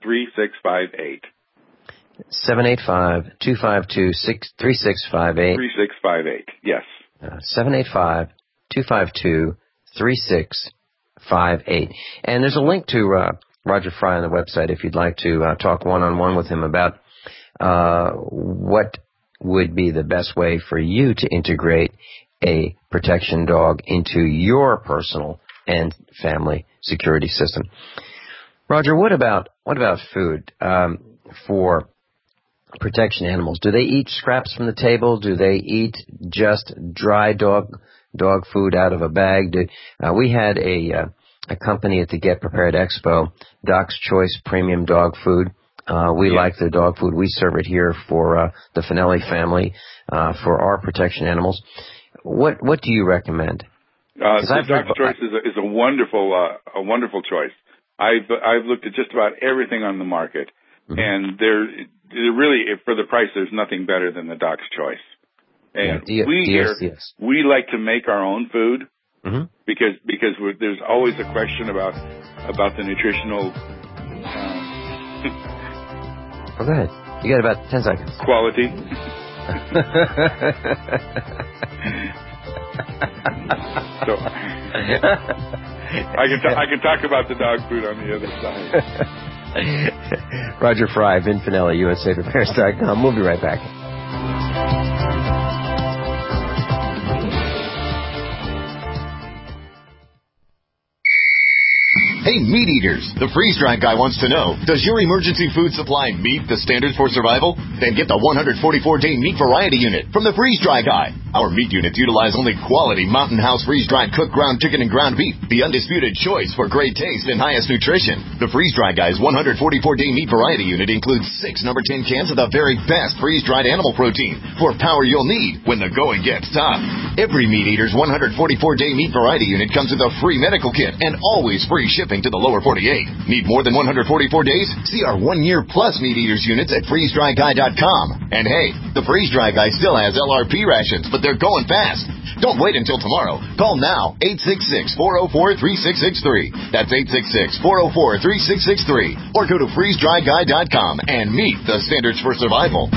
S3: three six five eight.
S2: seven eight five, two five two, three six five eight.
S3: three six five eight, yes.
S2: Uh, seven eight five, two five two, three six five eight. And there's a link to uh, Roger Fry on the website if you'd like to uh, talk one-on-one with him about uh, what would be the best way for you to integrate a protection dog into your personal and family security system. Roger, what about what about food um, for protection animals? Do they eat scraps from the table? Do they eat just dry dog dog food out of a bag? Do, uh, we had a uh, a company at the Get Prepared Expo, Doc's Choice Premium Dog Food. Uh, we yeah. like the dog food. We serve it here for uh, the Finelli family uh, for our protection animals. What what do you recommend?
S3: Uh, so Doc's Choice is a, is a wonderful uh, a wonderful choice. I've I've looked at just about everything on the market, mm-hmm. and there, there really for the price, there's nothing better than the Doc's Choice. And
S2: yeah, dear,
S3: we
S2: dear,
S3: here
S2: yes.
S3: we like to make our own food
S2: mm-hmm.
S3: because because we're, there's always a question about about the nutritional. Uh,
S2: oh, go ahead. You got about ten seconds.
S3: Quality. So, I can t- I can talk about the dog food on the other
S2: side. Roger Fry, Vin Finelli, U S A Prepares dot com. We'll be right back.
S5: Hey, meat eaters, the freeze-dried guy wants to know, does your emergency food supply meet the standards for survival? Then get the one hundred forty-four day meat variety unit from the freeze-dry guy. Our meat units utilize only quality Mountain House freeze-dried cooked ground chicken and ground beef, the undisputed choice for great taste and highest nutrition. The freeze-dry guy's one hundred forty-four day meat variety unit includes six number ten cans of the very best freeze-dried animal protein for power you'll need when the going gets tough. Every meat eater's one hundred forty-four day meat variety unit comes with a free medical kit and always free shipping to the lower forty-eight. Need more than one hundred forty-four days? See our one-year plus meat eaters units at freeze dry guy dot com. And hey, the Freeze Dry Guy still has L R P rations, but they're going fast. Don't wait until tomorrow. Call now, eight six six, four oh four, three six six three. That's eight six six, four oh four, three six six three. Or go to freeze dry guy dot com and meet the standards for survival.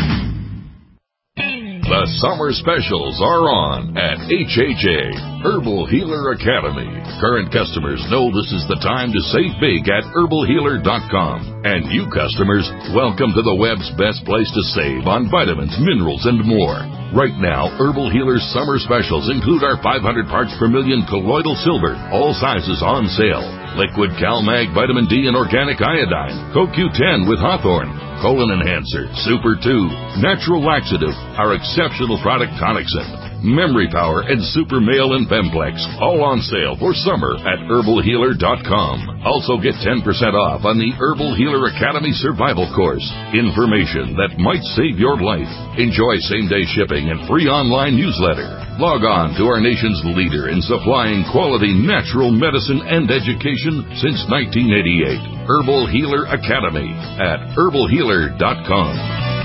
S10: The summer specials are on at H H A, Herbal Healer Academy. Current customers know this is the time to save big at herbal healer dot com. And new customers, welcome to the web's best place to save on vitamins, minerals, and more. Right now, Herbal Healer's summer specials include our five hundred parts per million colloidal silver, all sizes on sale. Liquid CalMag Vitamin D and Organic Iodine, Co Q ten with Hawthorne, Colon Enhancer, Super two, Natural Laxative, our exceptional product Tonicsyn, Memory Power, and Super Male and Femplex, all on sale for summer at herbal healer dot com. Also get ten percent off on the Herbal Healer Academy Survival Course. Information that might save your life. Enjoy same-day shipping and free online newsletter. Log on to our nation's leader in supplying quality natural medicine and education since nineteen eighty-eight. Herbal Healer Academy at herbal healer dot com.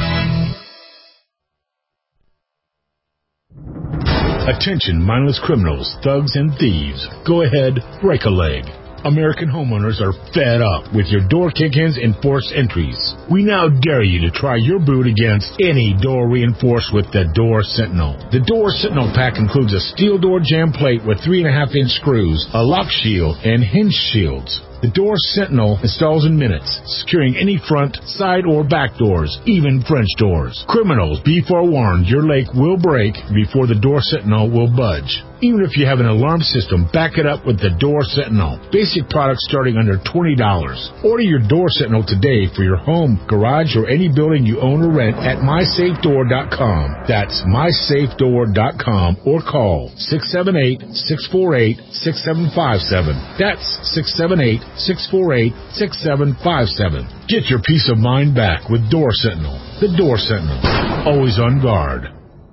S14: Attention mindless criminals, thugs, and thieves. Go ahead, break a leg. American homeowners are fed up with your door kick-ins and forced entries. We now dare you to try your boot against any door reinforced with the Door Sentinel. The Door Sentinel pack includes a steel door jamb plate with three and a half inch screws, a lock shield, and hinge shields. The Door Sentinel installs in minutes, securing any front, side, or back doors, even French doors. Criminals, be forewarned, your leg will break before the Door Sentinel will budge. Even if you have an alarm system, back it up with the Door Sentinel. Basic products starting under twenty dollars. Order your Door Sentinel today for your home, garage, or any building you own or rent at my safe door dot com. That's my safe door dot com or call six seven eight, six four eight, six seven five seven. That's six seven eight, six four eight, six seven five seven. Get your peace of mind back with Door Sentinel. The Door Sentinel. Always on guard.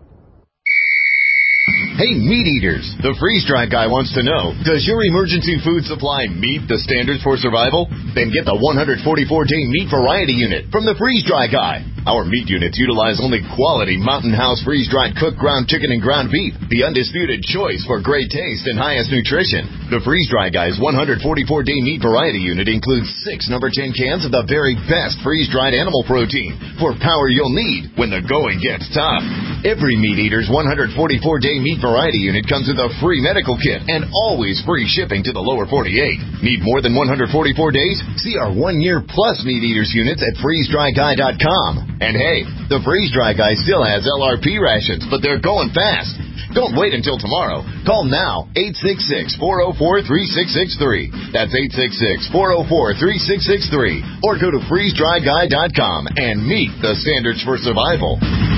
S5: Hey, meat eaters, the freeze-dry guy wants to know, does your emergency food supply meet the standards for survival? Then get the one hundred forty-four day meat variety unit from the freeze-dry guy. Our meat units utilize only quality Mountain House freeze-dried cooked ground chicken and ground beef, the undisputed choice for great taste and highest nutrition. The Freeze-Dry Guy's one hundred forty-four day meat variety unit includes six number ten cans of the very best freeze-dried animal protein for power you'll need when the going gets tough. Every Meat Eater's one hundred forty-four day meat variety unit comes with a free medical kit and always free shipping to the lower forty-eight. Need more than one hundred forty-four days? See our one-year plus Meat Eaters units at freeze dry guy dot com. And hey, the Freeze-Dry Guy still has L R P rations, but they're going fast. Don't wait until tomorrow. Call now, eight six six, four oh four, three six six three. That's eight six six, four oh four, three six six three. Or go to freeze dry guy dot com and meet the standards for survival.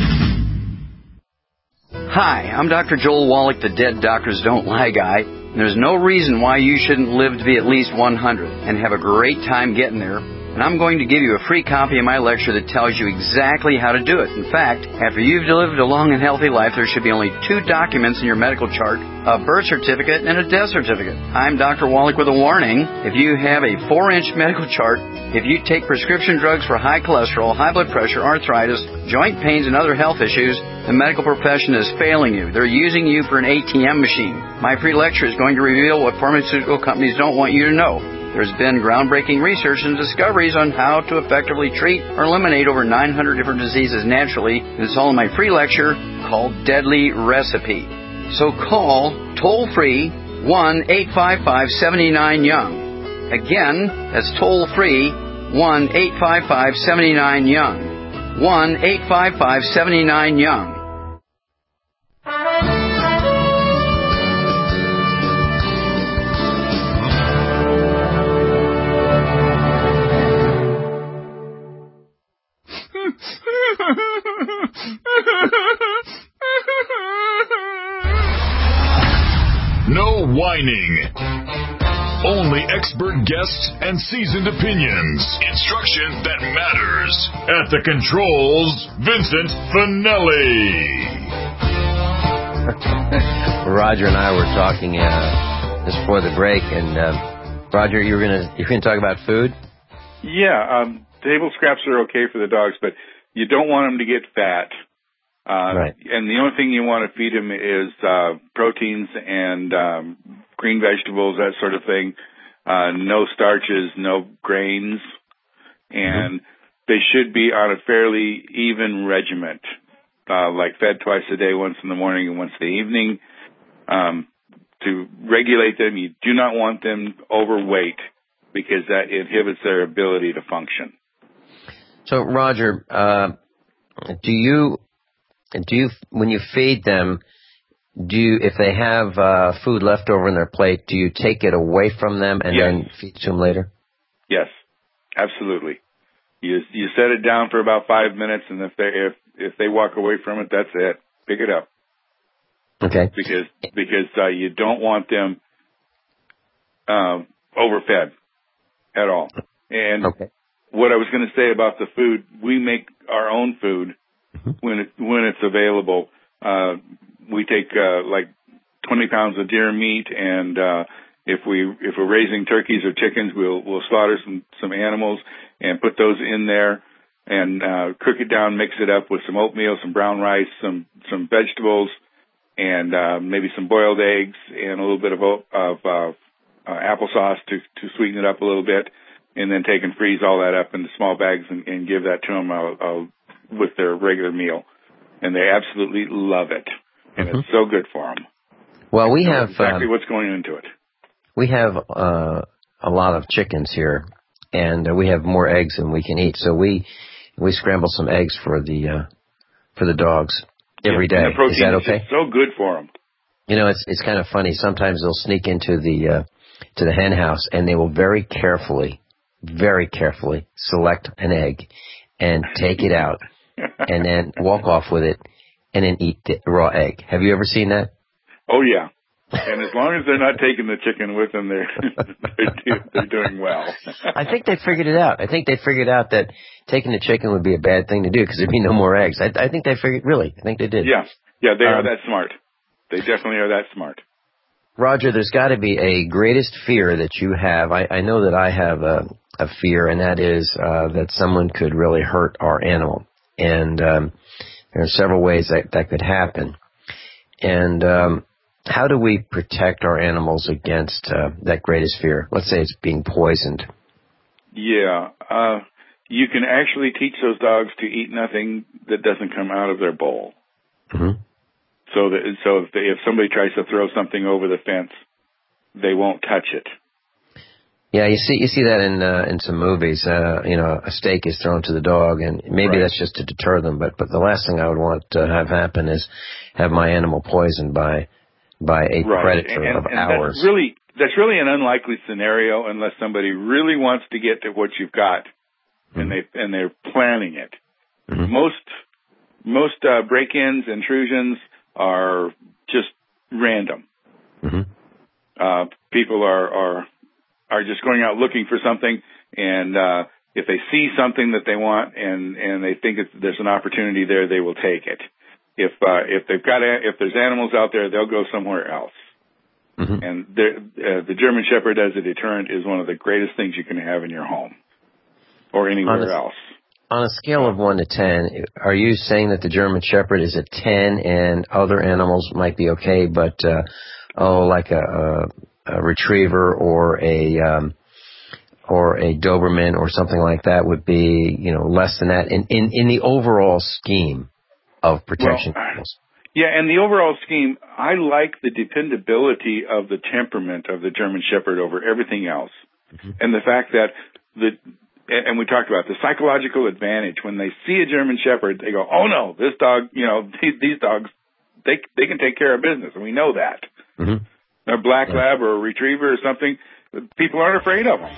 S15: Hi, I'm Doctor Joel Wallach, the Dead Doctors Don't Lie guy. And there's no reason why you shouldn't live to be at least one hundred and have a great time getting there. And I'm going to give you a free copy of my lecture that tells you exactly how to do it. In fact, after you've lived a long and healthy life, there should be only two documents in your medical chart, a birth certificate and a death certificate. I'm Doctor Wallach with a warning. If you have a four inch medical chart, if you take prescription drugs for high cholesterol, high blood pressure, arthritis, joint pains, and other health issues, the medical profession is failing you. They're using you for an A T M machine. My free lecture is going to reveal what pharmaceutical companies don't want you to know. There's been groundbreaking research and discoveries on how to effectively treat or eliminate over nine hundred different diseases naturally. And it's all in my free lecture called Deadly Recipe. So call toll-free one eight five five, seven nine, young. Again, that's toll-free one eight five five, seven nine, young. one eight five five, seven nine, young.
S1: No whining. Only expert guests and seasoned opinions. Instruction that matters. At the controls, Vincent Finelli.
S2: Roger and I were talking uh, just before the break, and uh, Roger, you're gonna you're gonna talk about food.
S3: Yeah, um, table scraps are okay for the dogs, but you don't want them to get fat. Uh,
S2: right.
S3: And the only thing you want to feed them is uh, proteins and um, green vegetables, that sort of thing. Uh, no starches, no grains, and mm-hmm. they should be on a fairly even regiment, uh, like fed twice a day, once in the morning and once in the evening. Um, to regulate them, you do not want them overweight because that inhibits their ability to function.
S2: So, Roger, uh, do you do you when you feed them? Do you, if they have uh, food left over in their plate, do you take it away from them and
S3: yes.
S2: then feed it to them later?
S3: Yes, absolutely. You you set it down for about five minutes, and if they if if they walk away from it, that's it. Pick it up.
S2: Okay.
S3: Because because uh, you don't want them uh, overfed at all. And
S2: okay.
S3: what I was going to say about the food, we make our own food mm-hmm. when it when it's available. Uh, we take uh, like twenty pounds of deer meat, and uh, if we if we're raising turkeys or chickens, we'll we'll slaughter some some animals and put those in there and uh, cook it down, mix it up with some oatmeal, some brown rice, some some vegetables, and uh, maybe some boiled eggs and a little bit of of uh, uh, applesauce to to sweeten it up a little bit, and then take and freeze all that up into small bags and, and give that to them uh, uh, with their regular meal, and they absolutely love it. And mm-hmm. it's so good for them.
S2: Well, we have
S3: exactly
S2: um,
S3: what's going into it.
S2: We have uh, a lot of chickens here, and uh, we have more eggs than we can eat. So we we scramble some eggs for the uh, for the dogs every
S3: yeah,
S2: day.
S3: And the protein
S2: is that okay?
S3: Is so good for them.
S2: You know, it's it's kind of funny. Sometimes they'll sneak into the uh, to the hen house, and they will very carefully, very carefully select an egg and take it out, and then walk off with it. And then eat the raw egg. Have you ever seen that?
S3: Oh, yeah. And as long as they're not taking the chicken with them, they're, they're, do, they're doing well.
S2: I think they figured it out. I think they figured out that taking the chicken would be a bad thing to do because there'd be no more eggs. I, I think they figured, really, I think they did.
S3: Yeah, yeah, they
S2: um,
S3: are that smart. They definitely are that smart.
S2: Roger, there's got to be a greatest fear that you have. I, I know that I have a, a fear, and that is uh, that someone could really hurt our animal. And um, there are several ways that that could happen. And um, how do we protect our animals against uh, that greatest fear? Let's say it's being poisoned.
S3: Yeah. Uh, you can actually teach those dogs to eat nothing that doesn't come out of their bowl.
S2: Mm-hmm.
S3: So that, so if, they, if somebody tries to throw something over the fence, they won't touch it.
S2: Yeah, you see, you see that in uh, in some movies. Uh, you know, a steak is thrown to the dog, and maybe right. that's just to deter them. But but the last thing I would want to have happen is have my animal poisoned by by a
S3: right.
S2: predator
S3: and,
S2: of
S3: and
S2: ours.
S3: That's really that's really an unlikely scenario unless somebody really wants to get to what you've got, mm-hmm. and they and they're planning it. Mm-hmm. Most most uh, break-ins, intrusions are just random.
S2: Mm-hmm.
S3: Uh, people are are. are just going out looking for something, and uh, if they see something that they want and, and they think it's, there's an opportunity there, they will take it. If uh, if they've got a, if there's animals out there, they'll go somewhere else.
S2: Mm-hmm.
S3: And uh, the German Shepherd as a deterrent is one of the greatest things you can have in your home or anywhere
S2: on a,
S3: else.
S2: On a scale of one to ten, are you saying that the German Shepherd is a ten and other animals might be okay, but uh, oh, like a, a a retriever or a um, or a Doberman or something like that would be, you know, less than that in, in, in the overall scheme of protection?
S3: Well, yeah, in the overall scheme, I like the dependability of the temperament of the German Shepherd over everything else. Mm-hmm. And the fact that the and we talked about the psychological advantage. When they see a German Shepherd, they go, "Oh no, this dog, you know, these dogs, they they can take care of business," and we know that.
S2: Mm-hmm.
S3: A black lab or a retriever or something, people aren't afraid of them.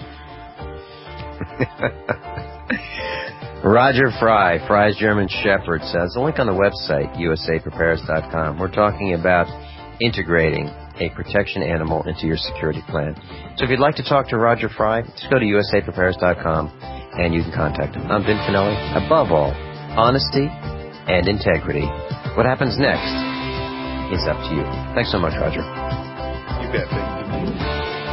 S2: Roger Fry, Fry's German Shepherd, says, a link on the website, U S A prepares dot com. We're talking about integrating a protection animal into your security plan. So if you'd like to talk to Roger Fry, just go to U S A prepares dot com and you can contact him. I'm Vin Finelli. Above all, honesty and integrity. What happens next is up to you. Thanks so much, Roger.
S3: You bet. Thank you.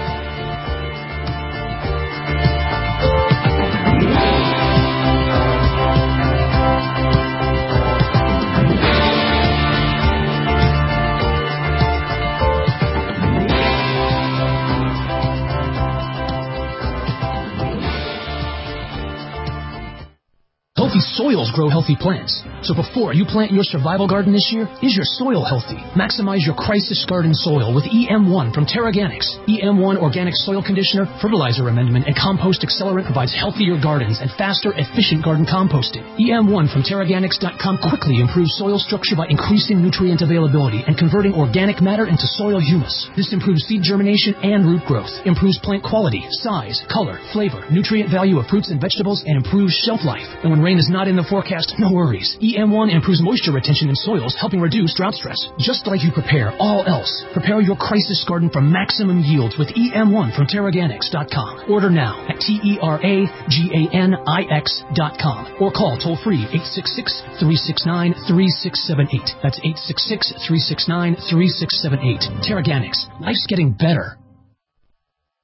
S12: Healthy soils grow healthy plants. So before you plant your survival garden this year, is your soil healthy? Maximize your crisis garden soil with E M one from TerraGanix. E M one Organic Soil Conditioner, Fertilizer Amendment, and Compost Accelerant provides healthier gardens and faster, efficient garden composting. E M one from Terraganix dot com quickly improves soil structure by increasing nutrient availability and converting organic matter into soil humus. This improves seed germination and root growth, improves plant quality, size, color, flavor, nutrient value of fruits and vegetables, and improves shelf life. And when rain is not in the forecast, no worries. E M one improves moisture retention in soils, helping reduce drought stress. Just like you prepare all else, prepare your crisis garden for maximum yields with E M one from Terraganix dot com. Order now at T E R A G A N I X dot com or call toll free eight six six, three six nine, three six seven eight. That's eight six six, three six nine, three six seven eight. Terraganix. Life's getting better.